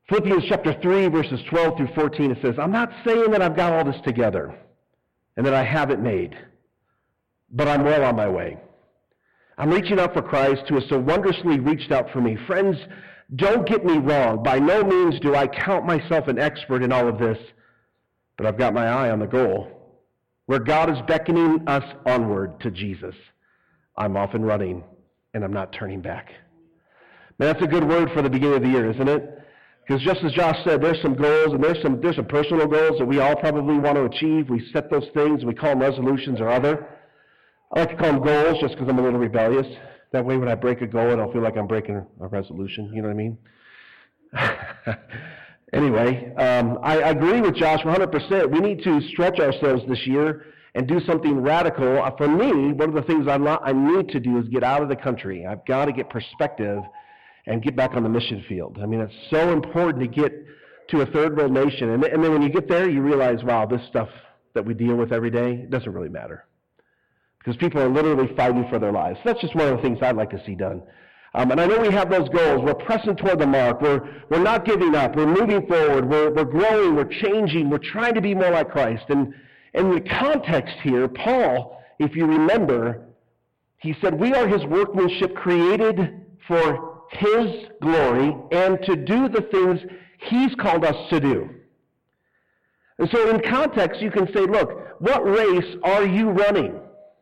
Philippians chapter 3, verses 12 through 14, it says, I'm not saying that I've got all this together and that I have it made, but I'm well on my way. I'm reaching out for Christ, who has so wondrously reached out for me. Friends, don't get me wrong. By no means do I count myself an expert in all of this, but I've got my eye on the goal, where God is beckoning us onward to Jesus. I'm off and running, and I'm not turning back. Man, that's a good word for the beginning of the year, isn't it? Because just as Josh said, there's some goals, and there's some personal goals that we all probably want to achieve. We set those things, and we call them resolutions or other. I like to call them goals just because I'm a little rebellious. That way when I break a goal, I don't feel like I'm breaking a resolution. You know what I mean? Anyway, I agree with Josh 100%. We need to stretch ourselves this year and do something radical. For me, one of the things I need to do is get out of the country. I've got to get perspective and get back on the mission field. I mean, it's so important to get to a third world nation. And then when you get there, you realize, wow, this stuff that we deal with every day, it doesn't really matter. Because people are literally fighting for their lives. That's just one of the things I'd like to see done. And I know we have those goals. We're pressing toward the mark. We're not giving up. We're moving forward. We're growing. We're changing. We're trying to be more like Christ. And in the context here, Paul, if you remember, he said, we are his workmanship created for his glory and to do the things he's called us to do. And so in context, you can say, look, what race are you running?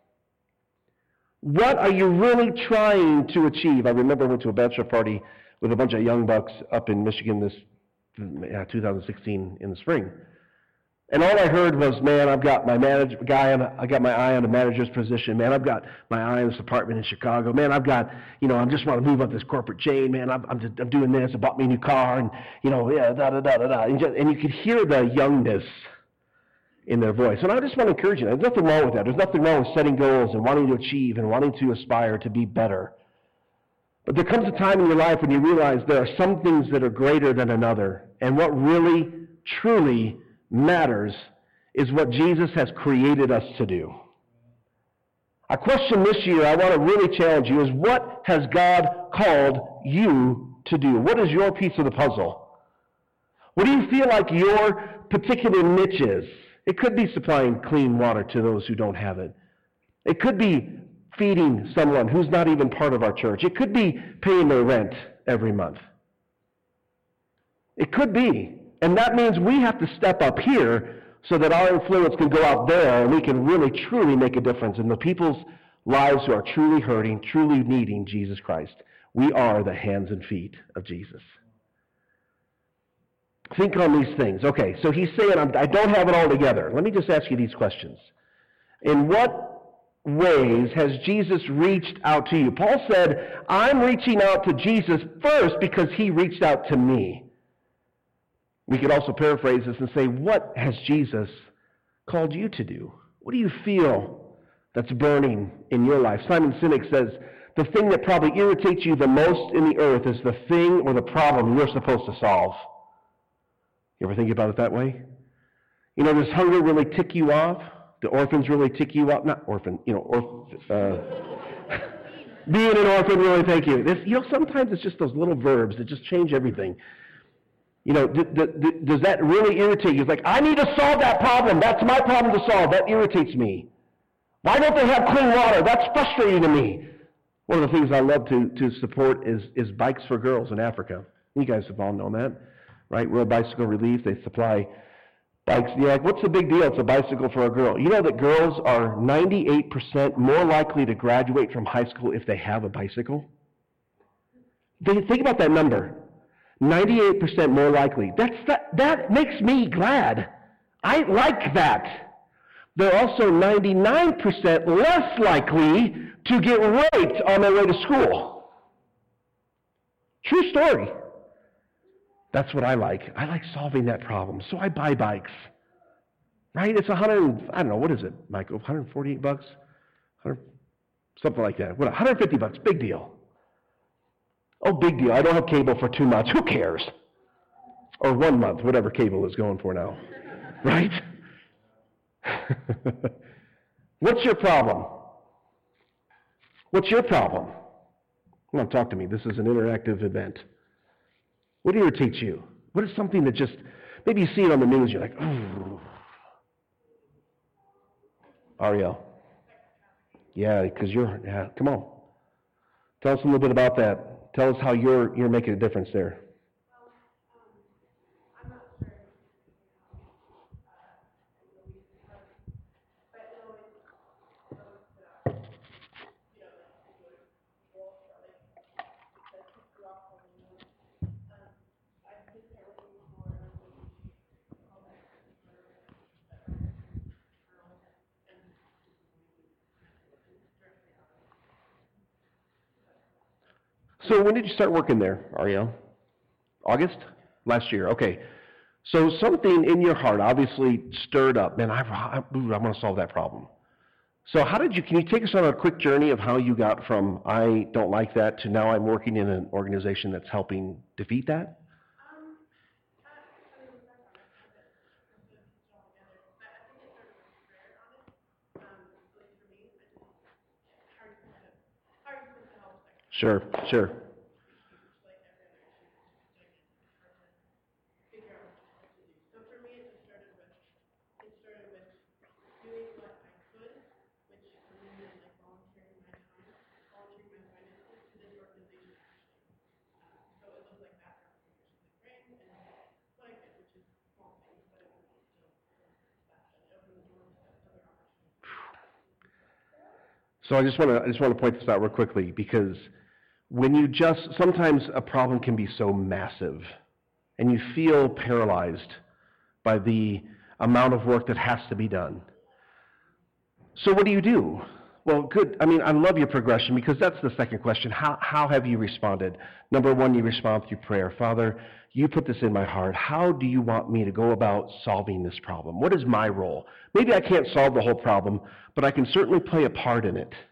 What are you really trying to achieve? I remember I went to a bachelor party with a bunch of young bucks up in Michigan this 2016 in the spring. And all I heard was, man, I've got my I got my eye on the manager's position. Man, I've got my eye on this apartment in Chicago. Man, I've got, I just want to move up this corporate chain. Man, I'm doing this. I bought me a new car, and da-da-da-da-da. And you could hear the youngness in their voice. And I just want to encourage you. There's nothing wrong with that. There's nothing wrong with setting goals and wanting to achieve and wanting to aspire to be better. But there comes a time in your life when you realize there are some things that are greater than another. And what really, truly matters is what Jesus has created us to do. A question this year I want to really challenge you is, what has God called you to do? What is your piece of the puzzle? What do you feel like your particular niche is? It could be supplying clean water to those who don't have it. It could be feeding someone who's not even part of our church. It could be paying their rent every month. It could be. And that means we have to step up here so that our influence can go out there and we can really, truly make a difference in the people's lives who are truly hurting, truly needing Jesus Christ. We are the hands and feet of Jesus. Think on these things. Okay, so he's saying, I don't have it all together. Let me just ask you these questions. In what ways has Jesus reached out to you? Paul said, I'm reaching out to Jesus first because he reached out to me. We could also paraphrase this and say, what has Jesus called you to do? What do you feel that's burning in your life? Simon Sinek says, the thing that probably irritates you the most in the earth is the thing or the problem you're supposed to solve. You ever think about it that way? Does hunger really tick you off? Do orphans really tick you off? Not orphan, being an orphan really, thank you. Sometimes it's just those little verbs that just change everything. Does that really irritate you? It's like, I need to solve that problem. That's my problem to solve. That irritates me. Why don't they have clean water? That's frustrating to me. One of the things I love to support is Bikes for Girls in Africa. You guys have all known that, right? World Bicycle Relief. They supply bikes. You're like, what's the big deal? It's a bicycle for a girl. You know that girls are 98% more likely to graduate from high school if they have a bicycle? Think about that number. 98% more likely. That makes me glad. I like that. They're also 99% less likely to get raped on their way to school. True story. That's what I like. I like solving that problem. So I buy bikes. Right? It's what is it, Michael? 148 bucks? Something like that. What, 150 bucks? Big deal. Oh, big deal. I don't have cable for 2 months. Who cares? Or 1 month, whatever cable is going for now. Right? What's your problem? What's your problem? Come on, talk to me. This is an interactive event. What irritates you? What is something that just, maybe you see it on the news, you're like, ooh. Ariel. Yeah, because come on. Tell us a little bit about that. Tell us how you're making a difference there. So when did you start working there, Ariel? August? Last year. Okay. So something in your heart obviously stirred up. Man, I want to solve that problem. So can you take us on a quick journey of how you got from I don't like that to now I'm working in an organization that's helping defeat that? Sure. So I just want to point this out real quickly because sometimes a problem can be so massive and you feel paralyzed by the amount of work that has to be done. So what do you do? Well, good. I mean, I love your progression because that's the second question. How have you responded? Number one, you respond through prayer. Father, you put this in my heart. How do you want me to go about solving this problem? What is my role? Maybe I can't solve the whole problem, but I can certainly play a part in it.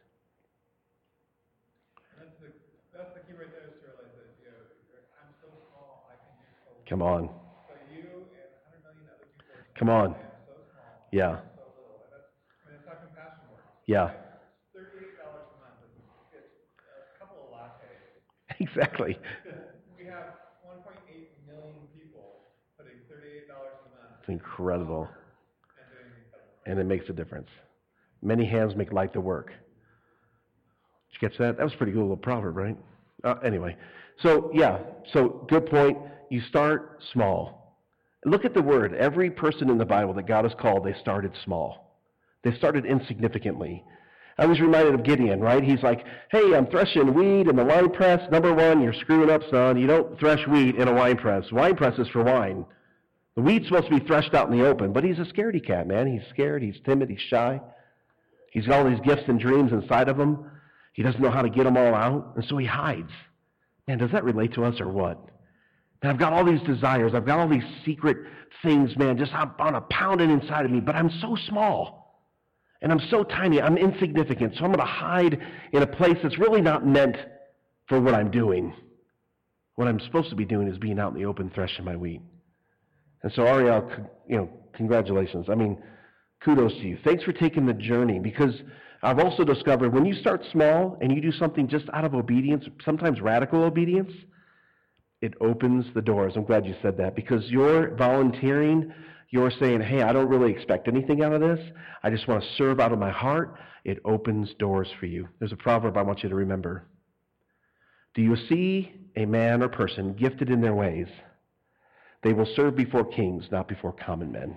That's the key right there, is to realize that I'm so small, I can do so little. Come on. So you and 100 million other people. Come on. I am so small. Yeah. So little. And it's how compassion works. Yeah. $38 a month. It's a couple of lattes. Exactly. We have 1.8 million people putting $38 a month. It's incredible. And doing incredible. And it makes a difference. Many hands make light the work. Did you catch that? That was a pretty good little proverb, right? Anyway. So good point. You start small. Look at the word. Every person in the Bible that God has called, they started small. They started insignificantly. I was reminded of Gideon, right? He's like, hey, I'm threshing wheat in the wine press. Number one, you're screwing up, son. You don't thresh wheat in a wine press. Wine press is for wine. The wheat's supposed to be threshed out in the open, but he's a scaredy cat, man. He's scared, he's timid, he's shy. He's got all these gifts and dreams inside of him. He doesn't know how to get them all out, and so he hides. Man, does that relate to us or what? And I've got all these desires. I've got all these secret things, man, just on a pounding inside of me, but I'm so small, and I'm so tiny. I'm insignificant, so I'm going to hide in a place that's really not meant for what I'm doing. What I'm supposed to be doing is being out in the open threshing my wheat. And so, Ariel, congratulations. I mean, kudos to you. Thanks for taking the journey, because I've also discovered when you start small and you do something just out of obedience, sometimes radical obedience, it opens the doors. I'm glad you said that, because you're volunteering. You're saying, hey, I don't really expect anything out of this. I just want to serve out of my heart. It opens doors for you. There's a proverb I want you to remember. Do you see a man or person gifted in their ways? They will serve before kings, not before common men.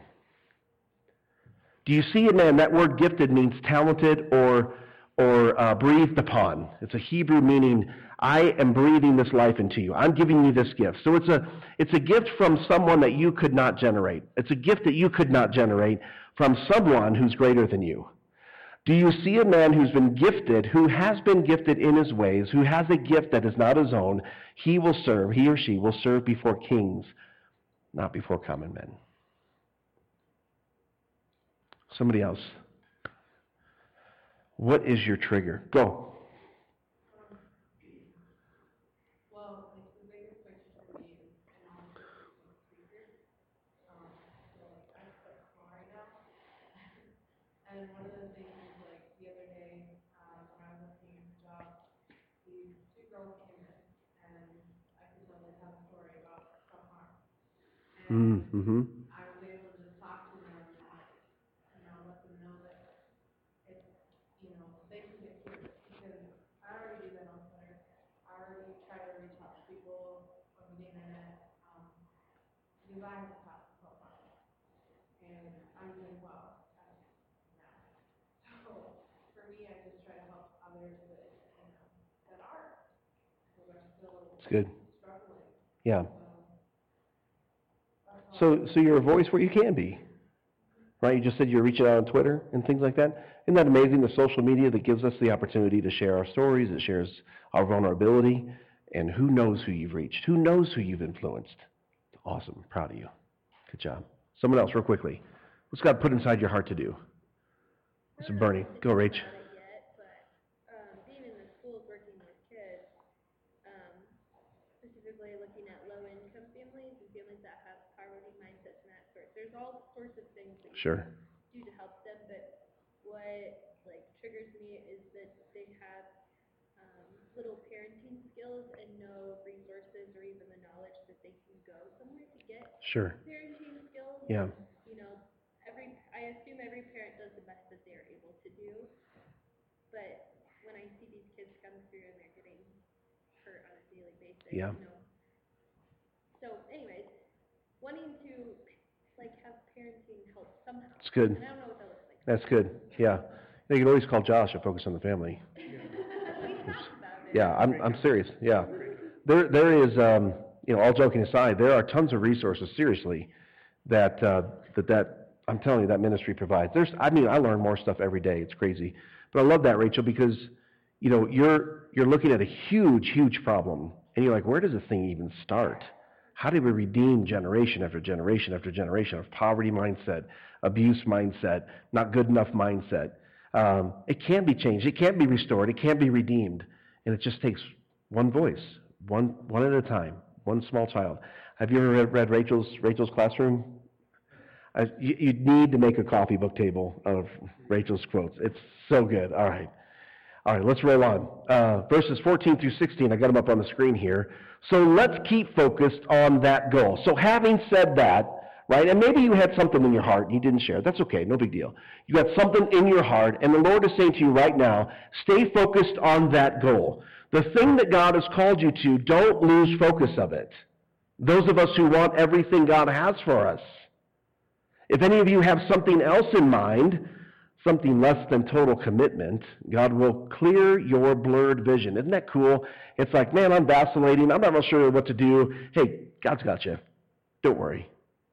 Do you see a man? That word gifted means talented or breathed upon. It's a Hebrew meaning, I am breathing this life into you. I'm giving you this gift. So it's a gift from someone that you could not generate. It's a gift that you could not generate from someone who's greater than you. Do you see a man who's been gifted, who has been gifted in his ways, who has a gift that is not his own? He or she will serve before kings, not before common men. Somebody else. What is your trigger? Go. Well, like the biggest question for me is, and honestly, speakers. So like I'm quite small right now, and one of the things is like the other day when I was looking at the job, these two girls came in, and I could tell they had a story about self-harm. Mm-hmm. I was able to just talk to them and, let them know that it's, they can get curious, because I already do that on Twitter. I already try to reach out to people over the internet, because I have a profile. And I'm doing well at now. So for me, I just try to help others that are still It's good. struggling. Yeah. So you're a voice where you can be, right? You just said you're reaching out on Twitter and things like that. Isn't that amazing, the social media that gives us the opportunity to share our stories, it shares our vulnerability, and who knows who you've reached? Who knows who you've influenced? Awesome. Proud of you. Good job. Someone else, real quickly. What's God put inside your heart to do? It's burning. Go, Rach. Being in the schools working with kids, specifically looking at low-income families and families that have poverty mindsets and that sort. There's all sorts of things that you can do to help them, but what triggers me is that they have little parenting skills and no resources or even the knowledge that they can go somewhere to get parenting skills. Yeah. I assume every parent does the best that they're able to do, but when I see these kids come through and they're getting hurt on a daily basis, So anyways, wanting to have parenting help somehow. It's good. And I don't know what that looks like. That's good. Yeah. You can always call Josh and focus on the family. Yeah, I'm serious. Yeah. There is, all joking aside, there are tons of resources, seriously, that I'm telling you, that ministry provides. I learn more stuff every day. It's crazy. But I love that, Rachel, because, you're looking at a huge, huge problem. And you're like, where does this thing even start? How do we redeem generation after generation after generation of poverty mindset, abuse mindset, not good enough mindset? It can be changed. It can be restored. It can be redeemed. And it just takes one voice, one at a time, one small child. Have you ever read Rachel's Classroom? You need to make a coffee book table of Rachel's quotes. It's so good. All right, let's roll on. Verses 14 through 16, I got them up on the screen here. So let's keep focused on that goal. So having said that, right, and maybe you had something in your heart and you didn't share. That's okay, no big deal. You got something in your heart, and the Lord is saying to you right now, stay focused on that goal. The thing that God has called you to, don't lose focus of it. Those of us who want everything God has for us. If any of you have something else in mind, something less than total commitment, God will clear your blurred vision. Isn't that cool? It's like, man, I'm vacillating. I'm not real sure what to do. Hey, God's got you. Don't worry.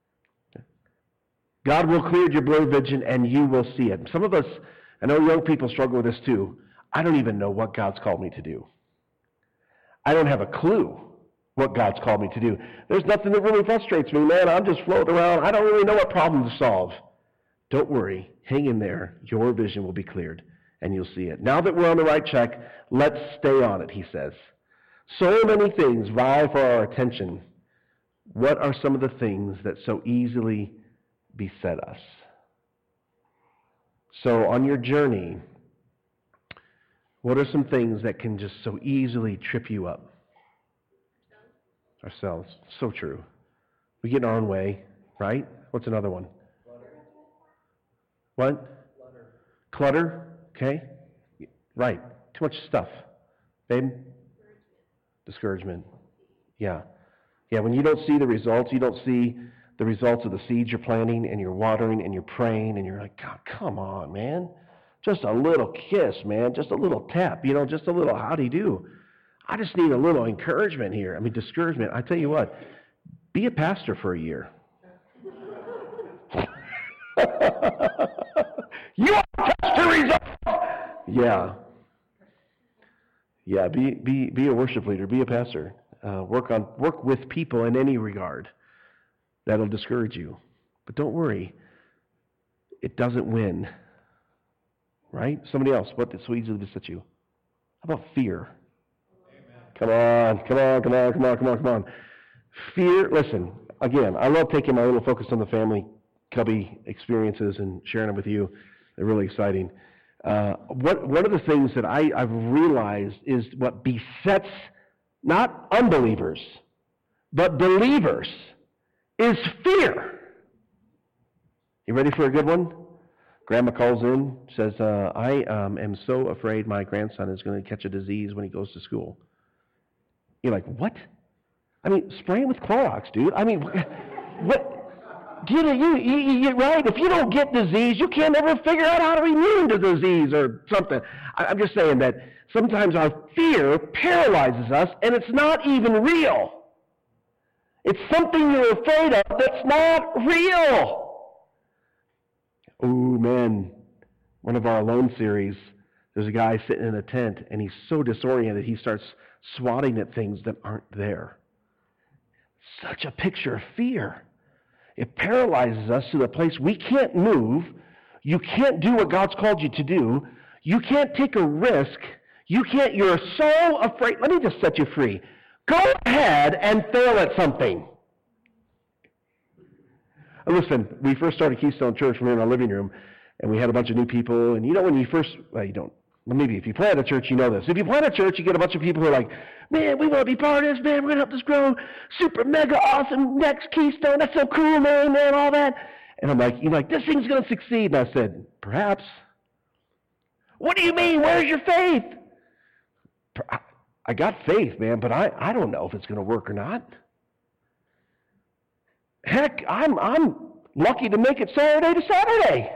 God will clear your blurred vision, and you will see it. Some of us, I know young people struggle with this too. I don't even know what God's called me to do. I don't have a clue what God's called me to do. There's nothing that really frustrates me, man. I'm just floating around. I don't really know what problem to solve. Don't worry. Hang in there. Your vision will be cleared, and you'll see it. Now that we're on the right track, let's stay on it, he says. So many things vie for our attention. What are some of the things that so easily beset us? So on your journey, what are some things that can just so easily trip you up? Ourselves. So true. We get in our own way, right? What's another one? What? Clutter. Okay. Right. Too much stuff. Babe? Discouragement. Yeah. Yeah, when you don't see the results, you don't see the results of the seeds you're planting, and you're watering, and you're praying, and you're like, God, come on, man. Just a little kiss, man. Just a little tap. Just a little howdy-do. I just need a little encouragement here. Discouragement. I tell you what, be a pastor for a year. You are pastor results. Yeah. Be a worship leader. Be a pastor. Work with people in any regard. That'll discourage you, but don't worry. It doesn't win. Right? Somebody else. What so easily beset you? How about fear? Amen. Come on. Fear. Listen. Again, I love taking my little focus on the family cubby experiences and sharing them with you. They're really exciting. One of the things that I've realized is what besets not unbelievers, but believers is fear. You ready for a good one? Grandma calls in, says, I am so afraid my grandson is going to catch a disease when he goes to school. You're like, what? I mean, spray him with Clorox, dude. I mean, what? You're right. If you don't get disease, you can't ever figure out how to be immune to disease or something. I'm just saying that sometimes our fear paralyzes us, and it's not even real. It's something you're afraid of that's not real. Oh, man. One of our Alone series, there's a guy sitting in a tent, and he's so disoriented, he starts swatting at things that aren't there. Such a picture of fear. It paralyzes us to the place we can't move. You can't do what God's called you to do. You can't take a risk. You're so afraid. Let me just set you free. Go ahead and fail at something. Listen, we first started Keystone Church from here in our living room, and we had a bunch of new people. And you know when you first, well, you don't. Well, maybe if you plant a church, you know this. If you plant a church, you get a bunch of people who are like, man, we want to be part of this, man. We're going to help this grow. Super, mega, awesome, next Keystone. That's so cool, man, all that. And I'm like, you're like, this thing's going to succeed. And I said, perhaps. What do you mean? Where's your faith? I got faith, man, but I don't know if it's going to work or not. Heck, I'm lucky to make it Saturday to Saturday.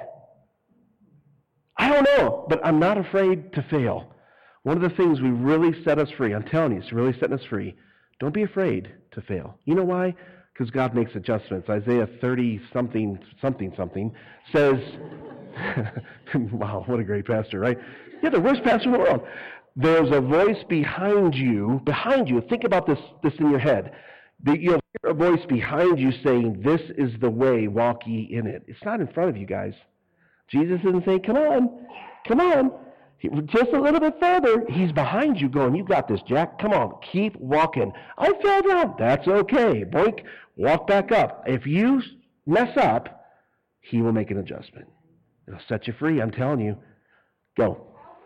I don't know, but I'm not afraid to fail. One of the things we really set us free, I'm telling you, it's really setting us free. Don't be afraid to fail. You know why? Because God makes adjustments. Isaiah 30-something says, wow, what a great pastor, right? Yeah, the worst pastor in the world. There's a voice behind you. Think about this in your head. You'll hear a voice behind you saying, this is the way, walk ye in it. It's not in front of you guys. Jesus isn't saying, come on. Just a little bit further. He's behind you going, you got this, Jack. Come on, keep walking. I fell down. That's okay. Boink, walk back up. If you mess up, he will make an adjustment. It'll set you free, I'm telling you. Go.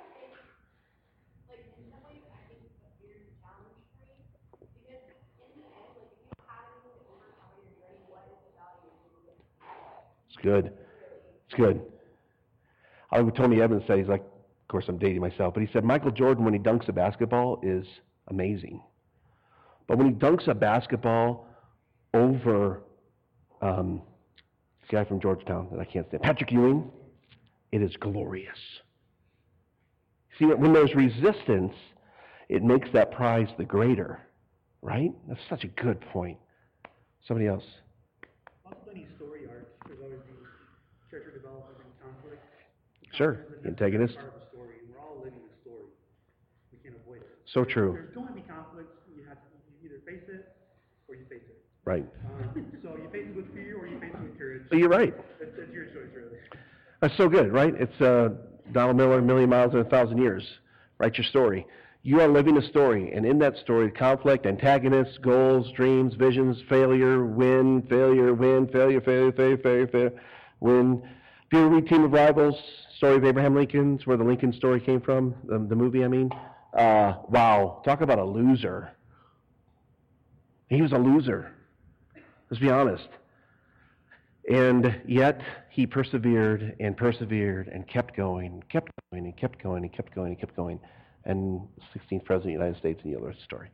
It's good. Tony Evans said, he's like, of course I'm dating myself, but he said Michael Jordan, when he dunks a basketball, is amazing. But when he dunks a basketball over the guy from Georgetown that I can't stand, Patrick Ewing, it is glorious. See, when there's resistance, it makes that prize the greater, right? That's such a good point. Somebody else. Also, any story arcs, there's always the character development and conflict. Sure, antagonist. Part of the story, and we're all living the story. We can't avoid it. So true. There's going to be conflicts. You either face it or you face it. Right. So you face it with fear or you face it with courage. You're right. That's your choice, really. That's so good, right? It's Donald Miller, A Million Miles in 1,000 Years. Write your story. You are living a story, and in that story, conflict, antagonists, goals, dreams, visions, failure, win, failure, win, failure, win. Do you read Team of Rivals, story of Abraham Lincoln's, where the Lincoln story came from, the movie, I mean? Wow, talk about a loser. He was a loser. Let's be honest. And yet, he persevered and persevered and kept going, kept going and kept going and kept going and kept going. And 16th President of the United States, and you'll learn the story.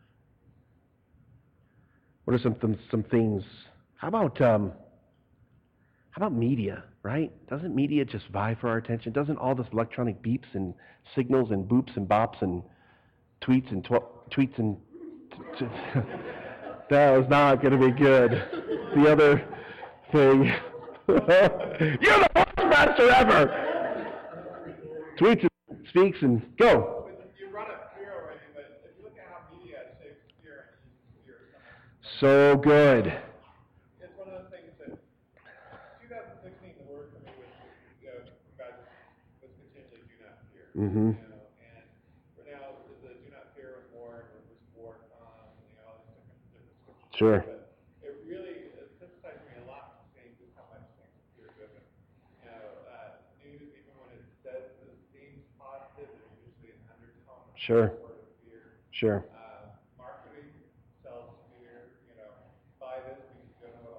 What are some things? How about media, right? Doesn't media just vie for our attention? Doesn't all this electronic beeps and signals and boops and bops and tweets and that was not going to be good. The other thing, you're the worst master ever. Tweets and speaks and go. You run a fear already, but if you look at how media shapes fear and uses fear, so good. it's one of those things that 2016, the word for me was, God was continually do not fear. Mm-hmm. And for now, the do not fear was more, and was war, all these different scriptures. Sure. But it really sensitized me a lot to seeing just how much things are fear-driven. News, even when it says it seems positive, there's usually an undertone of Sure. sort of fear. Sure. Marketing sells fear. Buy this because you're going to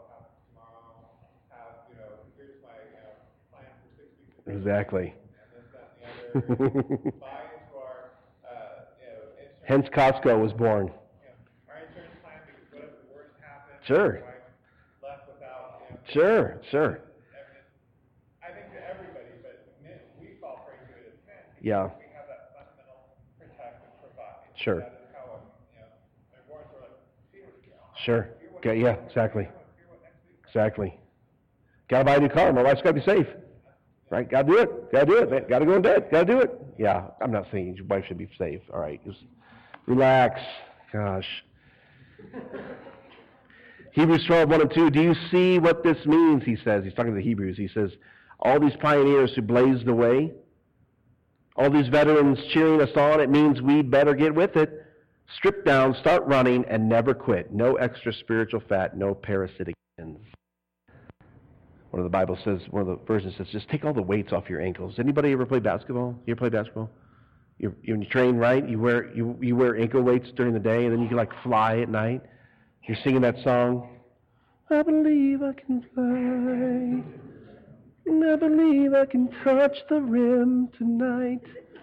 Exactly. And this, that, and the other, buy into our, insurance. Hence Costco was born. Our insurance plan, because what if the worst happens? Sure. My wife's left without, Sure. I think to everybody, but men, we fall prey to it as men. Yeah. We have that fundamental protect and provide. Sure. That is how, they're born sort of, Sure. Okay, yeah, exactly. Exactly. Got to buy a new car. My wife's got to be safe. Right? Got to do it, man. Got to go in bed. Got to do it. Yeah, I'm not saying your wife should be safe. All right, just relax. Gosh. Hebrews 12:1-2. Do you see what this means? He says. He's talking to the Hebrews. He says, all these pioneers who blazed the way, all these veterans cheering us on, it means we'd better get with it. Strip down, start running, and never quit. No extra spiritual fat, no parasitic sins. One of the Bible says, one of the versions says, just take all the weights off your ankles. Anybody ever play basketball? You ever play basketball? When you train, right? You wear ankle weights during the day, and then you can like fly at night. You're singing that song. I believe I can fly. And I believe I can touch the rim tonight.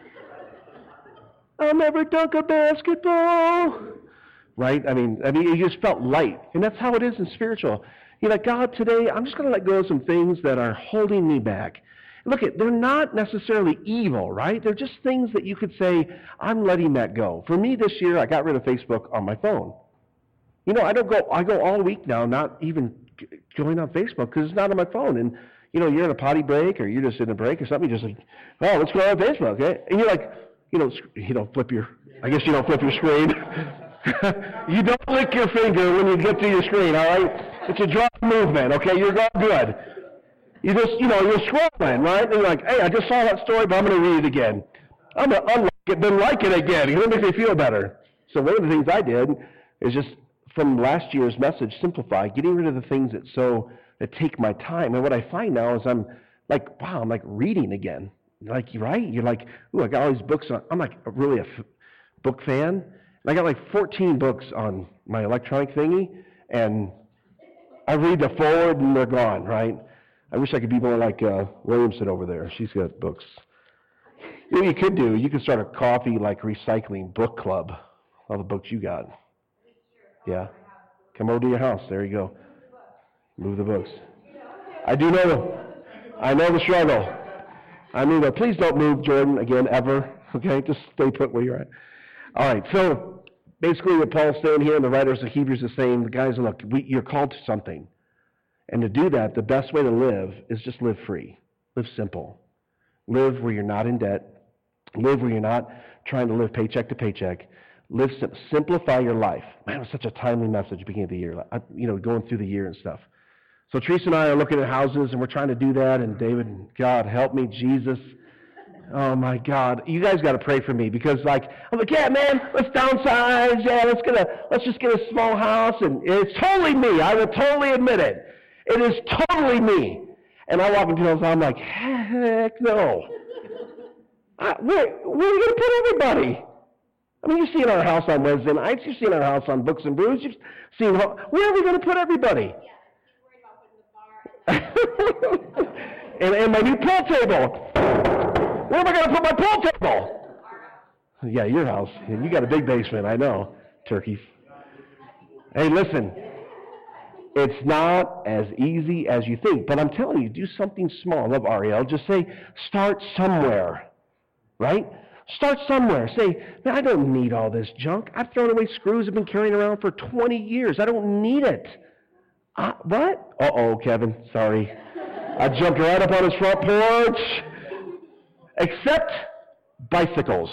I'll never dunk a basketball. Right? I mean, you just felt light. And that's how it is in spiritual. You're like, God, today I'm just going to let go of some things that are holding me back. Look, they're not necessarily evil, right? They're just things that you could say, I'm letting that go. For me this year, I got rid of Facebook on my phone. I go all week now not even going on Facebook because it's not on my phone. And, you're in a potty break or you're just in a break or something, you're just like, oh, let's go on Facebook, okay? And you're like, you don't flip your screen. You don't lick your finger when you get to your screen, all right? It's a drop movement, okay? You're all good. You just, you're scrolling, right? And you're like, hey, I just saw that story, but I'm going to read it again. I'm going to unlike it, then like it again. It'll make me feel better. So one of the things I did is just, from last year's message, simplify, getting rid of the things that take my time. And what I find now is I'm like, wow, I'm like reading again. Like, right? You're like, ooh, I got all these books on. I'm like really a book fan. And I got like 14 books on my electronic thingy, and I read the forward and they're gone, right? I wish I could be more like Williamson over there. She's got books. You know what you could do? You could start a coffee like recycling book club. All the books you got. Yeah. Come over to your house. There you go. Move the books. I know the struggle. Please don't move, Jordan, again, ever. Okay? Just stay put where you're at. All right. So basically what Paul's saying here, and the writers of Hebrews are saying, the guys, look, you're called to something. And to do that, the best way to live is just live free. Live simple. Live where you're not in debt. Live where you're not trying to live paycheck to paycheck. Simplify your life. Man, it was such a timely message beginning of the year, going through the year and stuff. So Teresa and I are looking at houses, and we're trying to do that, and David, God, help me, Jesus. Oh, my God. You guys got to pray for me, because, I'm like, yeah, man, let's downsize. Yeah, let's just get a small house, and it's totally me. I will totally admit it. It is totally me. And I walk into the house, I'm like, heck no. Where are we going to put everybody? You've seen our house on Wednesday nights. You've seen our house on Books and Brews. You've seen where are we going to put everybody? Yeah, he's worried about putting the bar and my new pool table. Where am I going to put my pool table? Yeah, your house. You got a big basement, I know. Turkeys. Hey, listen. It's not as easy as you think. But I'm telling you, do something small. I love Ariel. Just say, start somewhere. Right? Start somewhere. Say, man, I don't need all this junk. I've thrown away screws I've been carrying around for 20 years. I don't need it. What? Uh-oh, Kevin. Sorry. I jumped right up on his front porch. Except bicycles.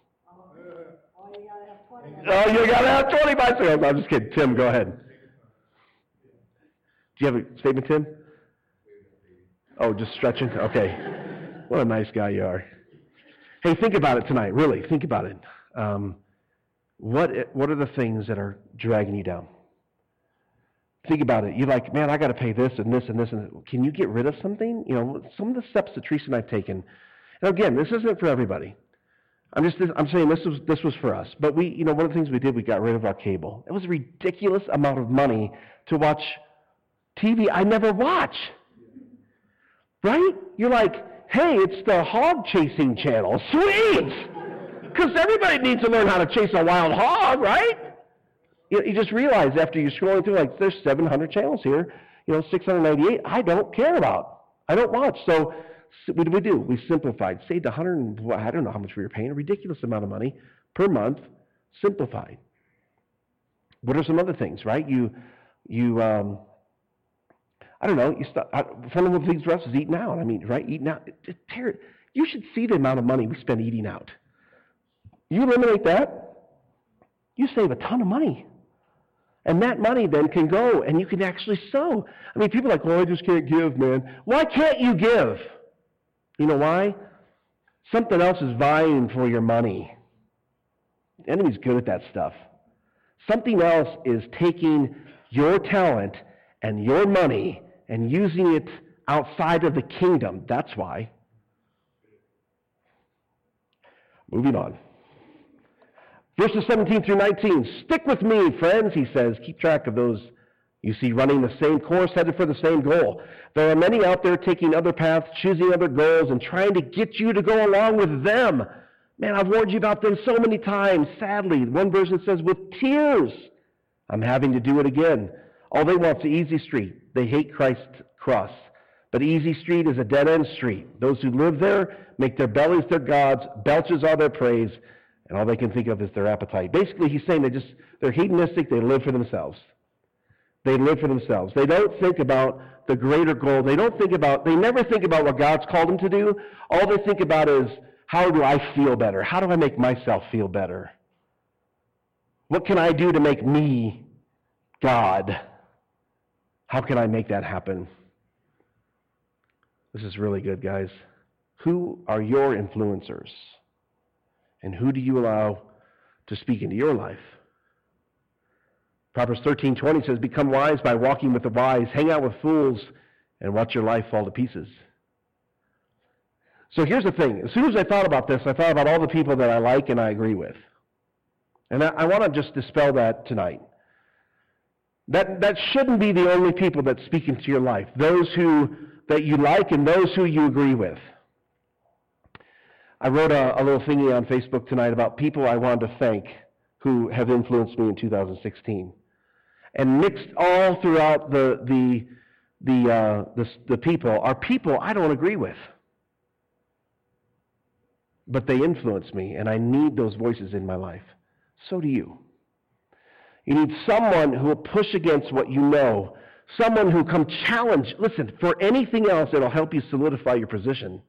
Oh, you got to have 20 bicycles. I'm just kidding. Tim, go ahead. Do you have a statement, Tim? Oh, just stretching? Okay. What a nice guy you are. Hey, think about it tonight. Really, think about it. What are the things that are dragging you down? Think about it. You're like, man, I got to pay this and this and this. And can you get rid of something? Some of the steps that Teresa and I've taken. And again, this isn't for everybody. I'm saying this was for us. But we, one of the things we did, we got rid of our cable. It was a ridiculous amount of money to watch TV I never watch. Right? You're like, Hey, it's the hog chasing channel. Sweet! Because everybody needs to learn how to chase a wild hog, right? You just realize after you're scrolling through, like, there's 700 channels here, 698 I don't care about. I don't watch. So what do? We simplified. Saved I don't know how much we were paying, a ridiculous amount of money per month. Simplified. What are some other things, right? I don't know, one of the things for us is eating out. I mean, right, eating out. You should see the amount of money we spend eating out. You eliminate that, you save a ton of money. And that money then can go and you can actually sow. I mean, people are like, well, I just can't give, man. Why can't you give? You know why? Something else is vying for your money. The enemy's good at that stuff. Something else is taking your talent and your money and using it outside of the kingdom. That's why. Moving on. Verses 17 through 19. Stick with me, friends, he says. Keep track of those you see running the same course, headed for the same goal. There are many out there taking other paths, choosing other goals, and trying to get you to go along with them. Man, I've warned you about them so many times. Sadly, one version says, with tears, I'm having to do it again. All they want is the easy street. They hate Christ's cross. But easy street is a dead-end street. Those who live there make their bellies their gods, belches all their praise, and all they can think of is their appetite. Basically, he's saying they're hedonistic, they live for themselves. They live for themselves. They don't think about the greater goal. They never think about what God's called them to do. All they think about is, how do I feel better? How do I make myself feel better? What can I do to make me God? How can I make that happen? This is really good, guys. Who are your influencers? And who do you allow to speak into your life? Proverbs 13:20 says, become wise by walking with the wise, hang out with fools, and watch your life fall to pieces. So here's the thing. As soon as I thought about this, I thought about all the people that I like and I agree with. And I want to just dispel that tonight. That shouldn't be the only people that speak into your life. Those that you like and those who you agree with. I wrote a little thingy on Facebook tonight about people I wanted to thank who have influenced me in 2016. And mixed all throughout the people are people I don't agree with. But they influence me, and I need those voices in my life. So do you. You need someone who will push against what you know. Someone who can challenge. Listen, for anything else, it'll help you solidify your position.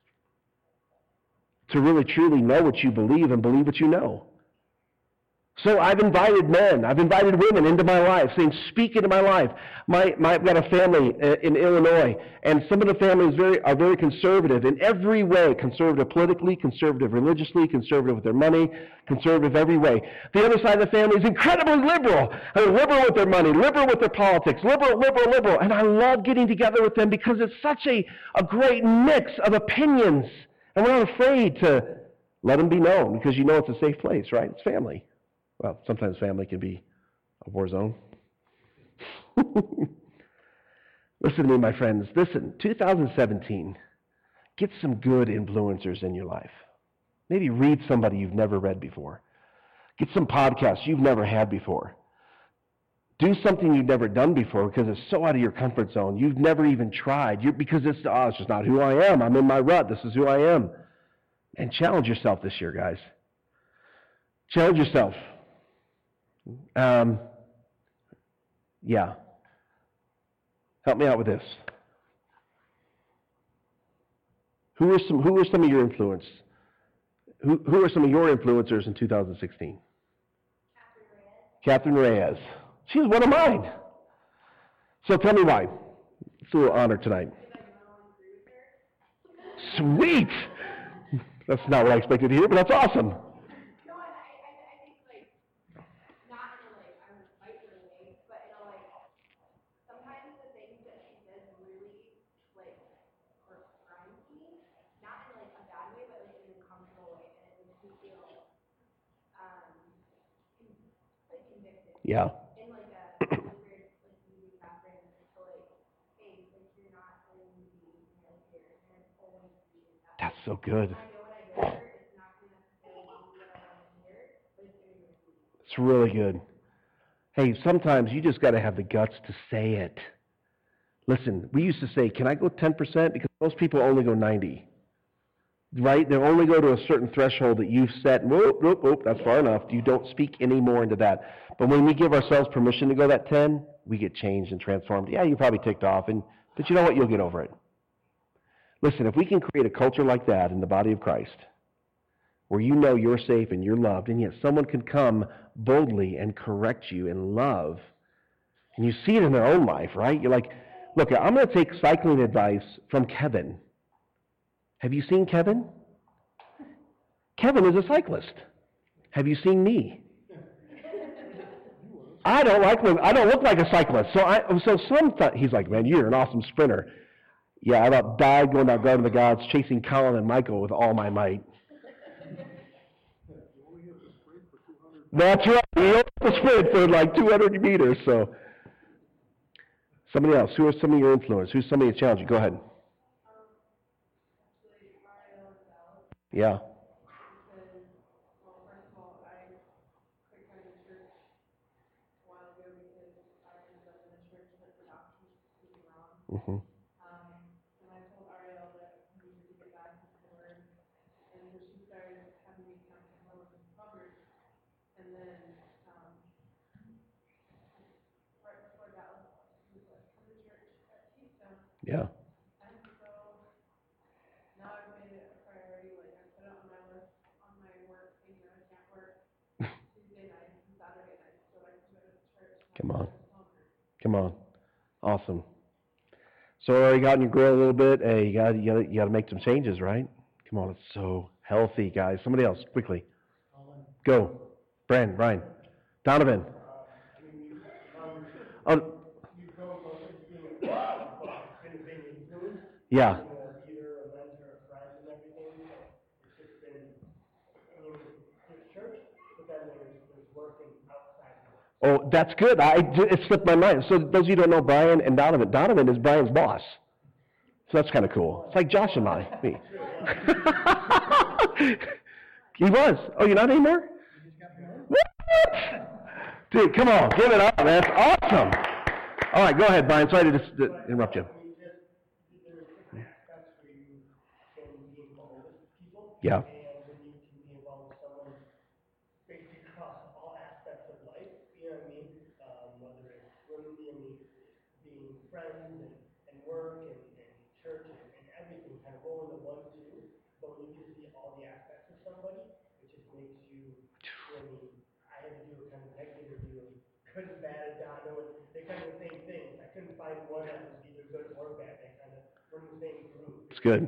To really, truly know what you believe and believe what you know. So I've invited men, I've invited women into my life, saying, speak into my life. I've got a family in Illinois, and some of the families are very conservative in every way. Conservative politically, conservative religiously, conservative with their money, conservative every way. The other side of the family is incredibly liberal. Liberal with their money, liberal with their politics, liberal. And I love getting together with them because it's such a great mix of opinions. And we're not afraid to let them be known because you know it's a safe place, right? It's family. Well, sometimes family can be a war zone. Listen to me, my friends. Listen, 2017, get some good influencers in your life. Maybe read somebody you've never read before. Get some podcasts you've never had before. Do something you've never done before because it's so out of your comfort zone. You've never even tried. Because it's just not who I am. I'm in my rut. This is who I am. And challenge yourself this year, guys. Challenge yourself. Help me out with this. Who are some of your influence? Who are some of your influencers in 2016? Catherine Reyes. She's one of mine. So tell me why. It's a little honor tonight. Sweet! That's not what I expected to hear, but that's awesome. Yeah. In like a weird, like movie background, so like, hey, like you're not going to be, you're always be so good. It's really good. Hey, sometimes you just got to have the guts to say it. Listen, we used to say, can I go 10%? Because most people only go 90. Right? They only go to a certain threshold that you've set. Whoop, whoop, whoop, that's far enough. You don't speak any more into that. But when we give ourselves permission to go that 10, we get changed and transformed. Yeah, you're probably ticked off, but you know what? You'll get over it. Listen, if we can create a culture like that in the body of Christ, where you know you're safe and you're loved, and yet someone can come boldly and correct you in love, and you see it in their own life, right? You're like, look, I'm going to take cycling advice from Kevin. Have you seen Kevin? Kevin is a cyclist. Have you seen me? I don't look like a cyclist. He's like, man, you're an awesome sprinter. Yeah, I about died going down Garden of the Gods, chasing Colin and Michael with all my might. That's right. You only have to sprint for like 200 meters. So, somebody else. Who are some of your influencers? Who's somebody that challenged you? Go ahead. Yeah. Mm-hmm. And I told Ariel that we needed to get back into the Word, and so she started having me come to her with Proverbs, and then right before that was like, come to church at Keystone. Yeah. And so now I've made it a priority, like I put it on my list, on my work thing that I can't work Tuesday nights and Saturday nights, so I can go to church. Come on. Come on. Awesome. So already got in your grill a little bit. Hey, you got to make some changes, right? Come on, it's so healthy, guys. Somebody else, quickly. Go. Brandon, Ryan, Donovan. Oh. Yeah. Oh, that's good. It slipped my mind. So those of you who don't know Brian and Donovan, Donovan is Brian's boss. So that's kind of cool. It's like Josh and me. He was. Oh, you're not anymore? What? Dude, come on. Give it up. That's awesome. All right, go ahead, Brian. Sorry to interrupt you. Yeah. It's good.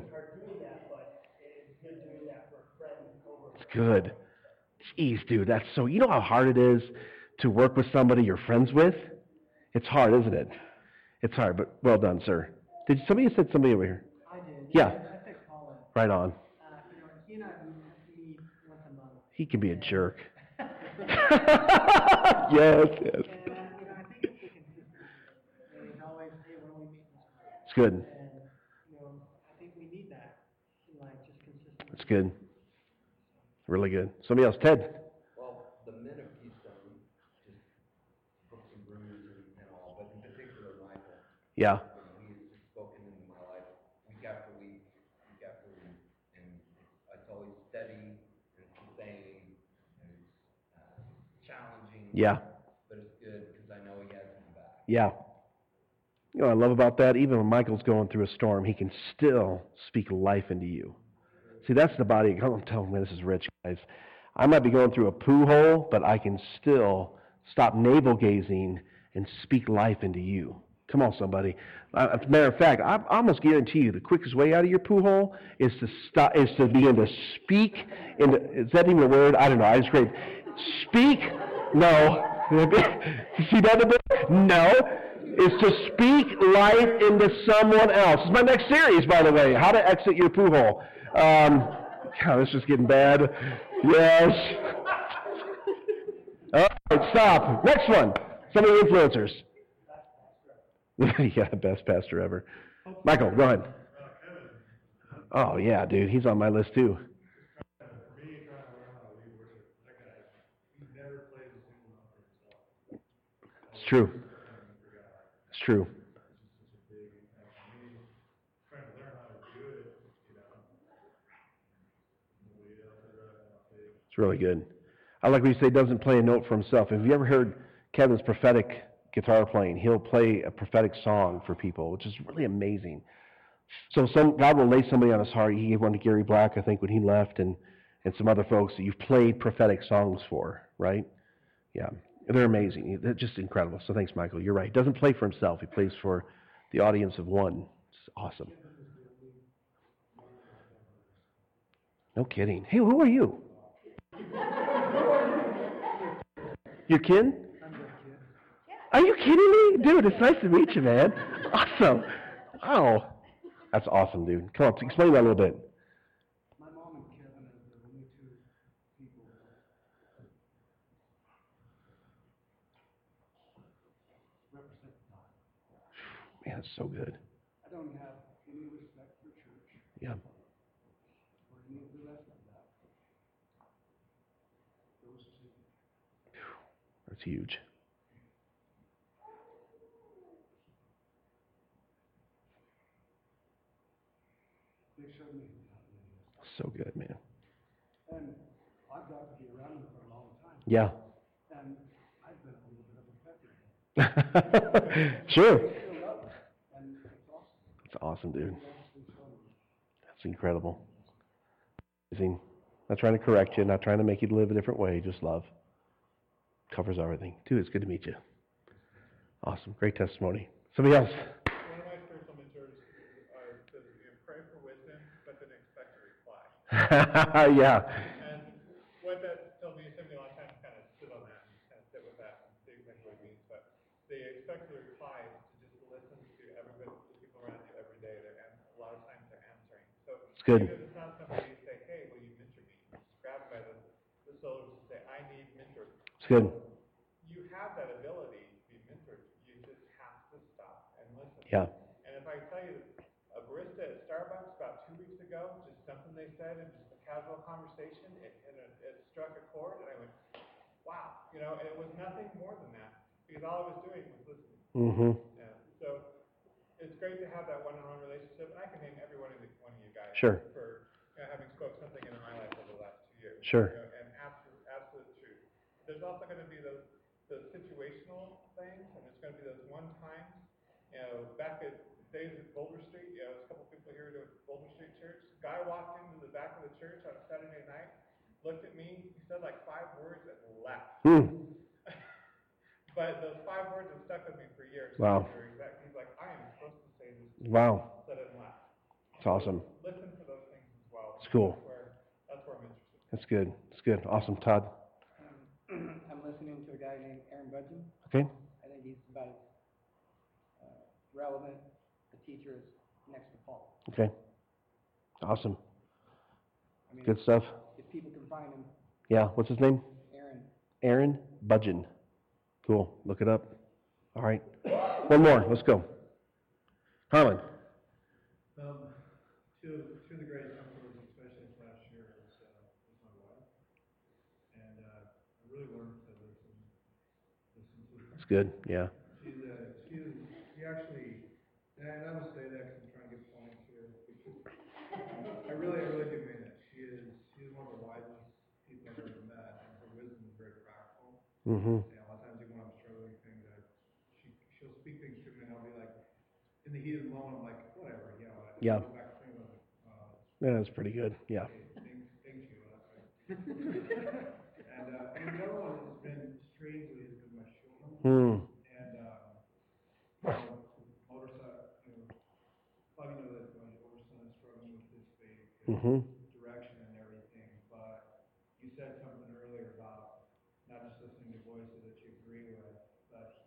It's good. Jeez, dude, that's so, you know how hard it is to work with somebody you're friends with? It's hard, isn't it? It's hard, but well done, sir. Did somebody said somebody over here? I did. Yeah. I said Colin. Right on. He and I meet once a month. He can be a jerk. Yes, yes. And, I think it's the consistency. And he's always, hey, when we meet this way. It's good. And, I think we need that. Like, just consistency. It's good. Really good. Somebody else. Ted. Well, the men of Keystone, just books and brews and all, but in particular Michael. Yeah. He's spoken into my life week after week, and it's always steady and sustained and challenging. Yeah. But it's good because I know he has me back. Yeah. You know what I love about that? Even when Michael's going through a storm, he can still speak life into you. See, that's the body. I'm telling you, this is rich, guys. I might be going through a poo hole, but I can still stop navel gazing and speak life into you. Come on, somebody. As a matter of fact, I almost guarantee you the quickest way out of your poo hole is to begin to speak. Is that even a word? I don't know. I just great. Speak. No. See that a bit? No. Is to speak life into someone else. It's my next series, by the way. How to exit your poo hole. God, this is getting bad. Yes. All right, stop. Next one. Some of the influencers. Yeah, best pastor ever. Michael, go ahead. Oh, yeah, dude. He's on my list, too. For me, trying to learn how to lead worship, that guy, he never plays a single note for himself. It's true. Kind of forgot. It's true. It's just such a big impact for me. Trying to learn how to do it, you know. Nobody else is right now. It's really good. I like when you say doesn't play a note for himself. Have you ever heard Kevin's prophetic guitar playing? He'll play a prophetic song for people, which is really amazing. So God will lay somebody on his heart. He gave one to Gary Black, I think, when he left, and some other folks that you've played prophetic songs for, right? Yeah. They're amazing. They're just incredible. So thanks, Michael. You're right. He doesn't play for himself. He plays for the audience of one. It's awesome. No kidding. Hey, who are you? Your kid? Are you kidding me? Dude, it's nice to meet you, man. Awesome. Wow. That's awesome, dude. Come on, explain that a little bit. My mom and Kevin are the only two people represent God. Man, that's so good. I don't have any respect for church Yeah. or any of the rest of that. Those two. That's huge. They showed me how to do So good, man. this. And I've got to be around them for a long time. Yeah. And I've been a little bit of a peppy. Sure. They still love them. And it's awesome. That's awesome, dude. They actually show me. That's incredible. Amazing. Not trying to correct you, not trying to make you live a different way, just love. Covers everything. Dude, it's good to meet you. Awesome. Great testimony. Somebody else. One of my spiritual mentors says, pray for wisdom, but then expect a reply. Yeah. And what that tells me, it took me a long time to kind of sit on that and kind of sit with that and see exactly what it means. But the expect a reply is to just listen to everybody, the people around you every day. A lot of times they're answering. So It's good. even if it's not somebody you say, hey, will you mentor me? Just grab by the shoulders and say, I need mentored. It's good. You have that ability to be mentored. You just have to stop and listen. Yeah. And if I tell you a barista at Starbucks about 2 weeks ago, just something they said in just a casual conversation, it struck a chord, and I went, wow, and it was nothing more than that, because all I was doing was listening. Mm-hmm. Yeah. So it's great to have that one-on-one relationship, and I can name every one of you guys Sure. for having spoke something into my life over the last 2 years. Sure. And absolute truth. There's also going to be those situational things, and there's going to be those one times. Back at days at Boulder Street, there's a couple people here to Boulder Street Church. Guy walked into the back of the church on Saturday night, looked at me, he said like 5 words and left. But those 5 words have stuck with me for years. Wow. He's like, I am supposed to say this. Wow. Said it and left. It's awesome. Listen for those things as well. It's cool. That's where I'm interested. That's good. It's good. Awesome. Todd. I'm listening to a guy named Aaron Budgen. Okay. I think he's about as relevant a teacher as next to Paul. Okay. Awesome. I mean, Good stuff. if people can find him, Yeah. What's his name? Aaron. Aaron Budgen. Cool. Look it up. All right. One more. Let's go. Harlan. Two of the greatest mentors, especially this last year, was my wife. And I really learned to listen to her. That's good. Yeah. She actually, and I don't say that because I'm trying to get points here. I really do mean it. She's one of the wisest people I've ever met, and her wisdom is very practical. Mm-hmm. And a lot of times, even when I'm struggling with things, she'll speak things to me, and I'll be like, in the heat of the moment, I'm like, whatever, Yeah. Go back to things, I'm like, Yeah, that's pretty good. Yeah. okay, thank you. And the other one has been strangely has been my children. Hmm. And motorcycle, probably know that my older son is struggling with his faith, Mm-hmm. direction and everything. But you said something earlier about not just listening to voices that you agree with, but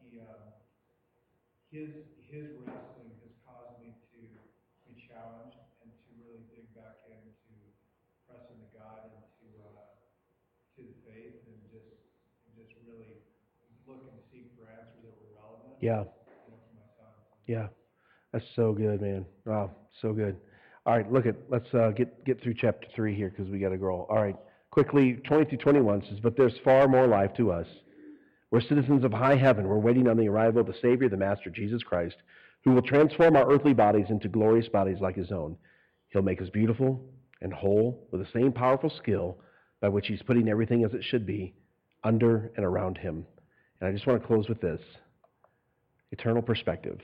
his wrestling has caused me to be challenged and to really dig back into pressing to God and to the faith and just really look and seek for answers that were relevant. Yeah. For my son. Yeah. That's so good, man. Wow. So good. All right, let's get through chapter 3 here because we got to go. All right, quickly, 20 through 21 says, but there's far more life to us. We're citizens of high heaven. We're waiting on the arrival of the Savior, the Master, Jesus Christ, who will transform our earthly bodies into glorious bodies like his own. He'll make us beautiful and whole with the same powerful skill by which he's putting everything as it should be under and around him. And I just want to close with this. Eternal perspective.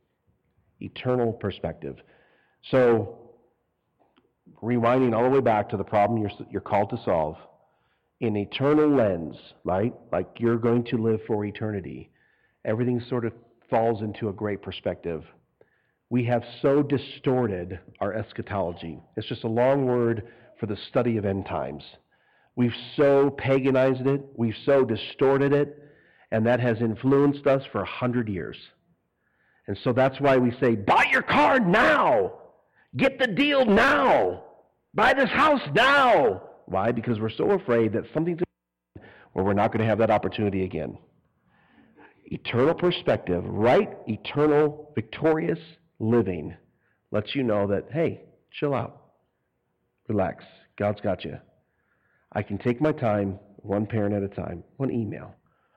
Eternal perspective. So, rewinding all the way back to the problem you're called to solve, in eternal lens, right? Like you're going to live for eternity. Everything sort of falls into a great perspective. We have so distorted our eschatology. It's just a long word for the study of end times. We've so paganized it. We've so distorted it. And that has influenced us for 100 years. And so that's why we say, buy your car now. Get the deal now. Buy this house now. Why? Because we're so afraid that something's going to happen where we're not going to have that opportunity again. Eternal perspective, right? Eternal, victorious living lets you know that, hey, chill out. Relax. God's got you. I can take my time, one parent at a time, one email,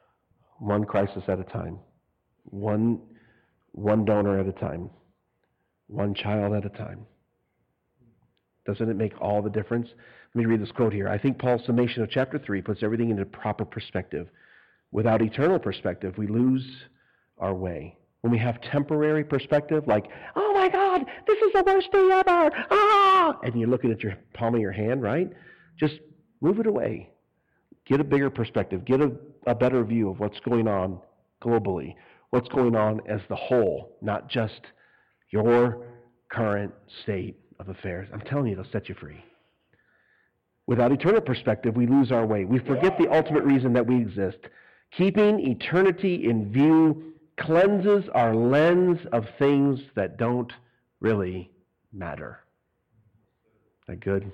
one crisis at a time, one donor at a time, one child at a time. Doesn't it make all the difference? Let me read this quote here. I think Paul's summation of chapter 3 puts everything into proper perspective. Without eternal perspective, we lose our way. When we have temporary perspective, like, oh my God, this is the worst day ever, and you're looking at your palm of your hand, right? Just move it away. Get a bigger perspective. Get a better view of what's going on globally, what's going on as the whole, not just your current state of affairs. I'm telling you, it'll set you free. Without eternal perspective, we lose our way. We forget the ultimate reason that we exist. Keeping eternity in view cleanses our lens of things that don't really matter. Is that good?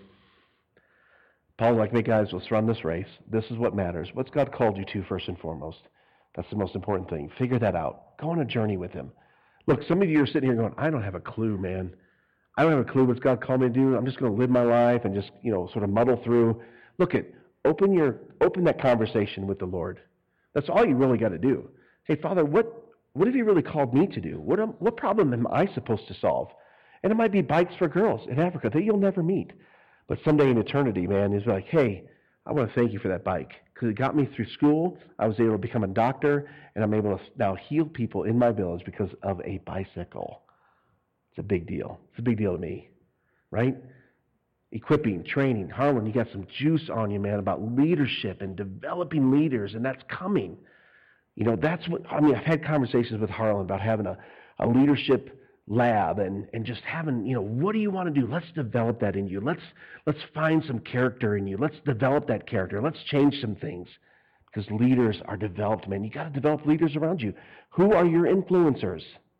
Paul's like, hey guys, let's run this race. This is what matters. What's God called you to first and foremost? That's the most important thing. Figure that out. Go on a journey with him. Look, some of you are sitting here going, I don't have a clue, man. I don't have a clue what's God called me to do. I'm just going to live my life and just, sort of muddle through. Look, open that conversation with the Lord. That's all you really got to do. Hey, Father, what have you really called me to do? What problem am I supposed to solve? And it might be bikes for girls in Africa that you'll never meet. But someday in eternity, man, is like, hey, I want to thank you for that bike because it got me through school. I was able to become a doctor, and I'm able to now heal people in my village because of a bicycle. It's a big deal. It's a big deal to me, right? Equipping, training. Harlan, you got some juice on you, man, about leadership and developing leaders, and that's coming. That's what, I've had conversations with Harlan about having a leadership lab and just having, what do you want to do? Let's develop that in you. Let's find some character in you. Let's develop that character. Let's change some things because leaders are developed, man. You got to develop leaders around you. Who are your influencers?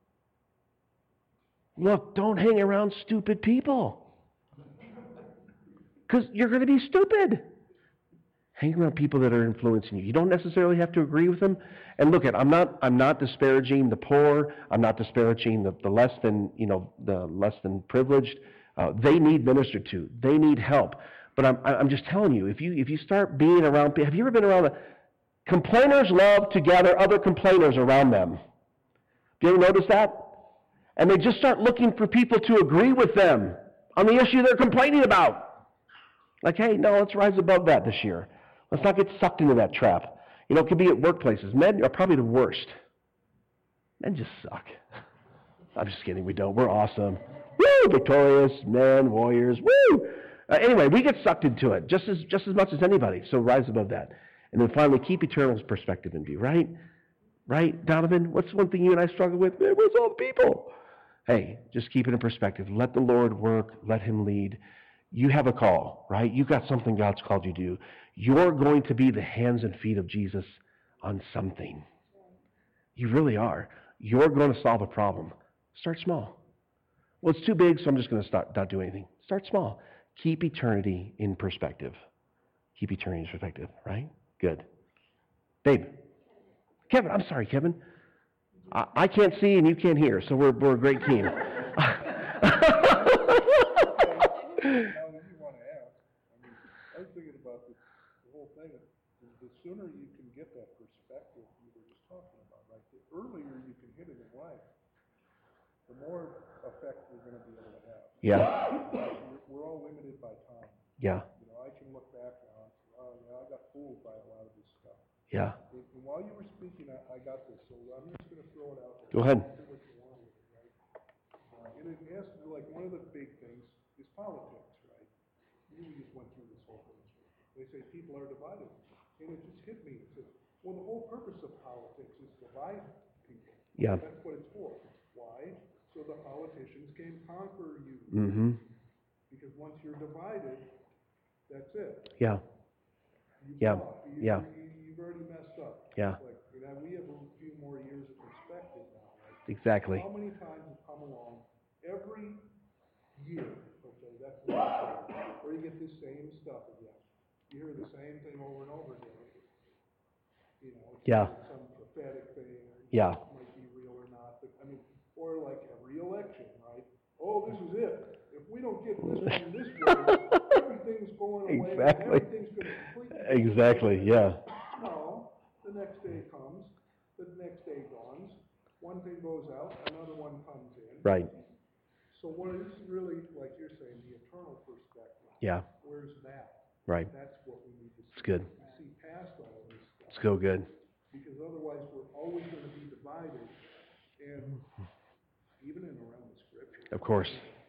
Look, don't hang around stupid people because you're going to be stupid. Hang around people that are influencing you. You don't necessarily have to agree with them. And look, I'm not disparaging the poor. I'm not disparaging the less than privileged. They need ministered to. They need help. But I'm just telling you, if you start being around, have you ever been around complainers love to gather other complainers around them? Do you ever notice that? And they just start looking for people to agree with them on the issue they're complaining about. Like, hey, no, let's rise above that this year. Let's not get sucked into that trap. It could be at workplaces. Men are probably the worst. Men just suck. I'm just kidding. We don't. We're awesome. Woo! Victorious men, warriors. Woo! Anyway, we get sucked into it just as much as anybody. So rise above that. And then finally, keep eternal perspective in view, right? Right, Donovan? What's one thing you and I struggle with? Man, where's all the people? Hey, just keep it in perspective. Let the Lord work. Let him lead. You have a call, right? You've got something God's called you to do. You're going to be the hands and feet of Jesus on something. You really are. You're going to solve a problem. Start small. Well, it's too big, so I'm just going to not do anything. Start small. Keep eternity in perspective. Keep eternity in perspective, right? Good. Babe. Kevin, I'm sorry, Kevin. I can't see and you can't hear, so we're a great team. Now that you wanna ask, I mean, I was thinking about the whole thing, the sooner you can get that perspective you were just talking about, right? The earlier you can hit it in life, the more effect you're gonna be able to have. Yeah. We're all limited by time. Yeah. You know, I can look back now and say, oh, yeah, I got fooled by a lot of this stuff. Yeah. And while you were speaking, I got this, so I'm just gonna throw it out there. Go ahead. Do what you want with it, right? And it has to be, like, one of the big things is politics, right? We just went through this whole thing. They say people are divided, and it just hit me. It said, well, the whole purpose of politics is to divide people. Yeah. That's what it's for. Why? So the politicians can conquer you. Mm-hmm. Because once you're divided, that's it. Yeah. You've Yeah. lost. Yeah. You've already messed up. Yeah. Like, you know, we have a few more years of perspective now, right? Exactly. How many times have come along every year, okay, that's what I'm saying, where you get this same stuff again. You hear the same thing over and over again. You know, it's Yeah. some prophetic thing. Yeah. It might be real or not, but I mean, or like every election, right? Oh, this is it. If we don't get this one this way, everything's going away. Exactly. Everything's going to completely. Exactly. Yeah. No, the next day comes, the next day dawns, one thing goes out, another one comes in. Right. So what is really, like you're saying, the eternal perspective? Yeah. Where's that? Right. That's what we need to see. It's good. We see past all this stuff. It's so good. Because otherwise we're always going to be divided, and even in the realm of scripture. Of course.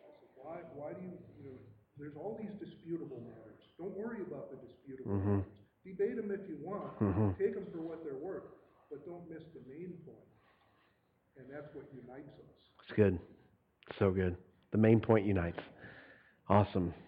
Why do you know, there's all these disputable matters. Don't worry about the disputable Mm-hmm. matters. Debate them if you want. Mm-hmm. Take them for what they're worth, but don't miss the main point. And that's what unites us. It's good. So good. The main point unites. Awesome.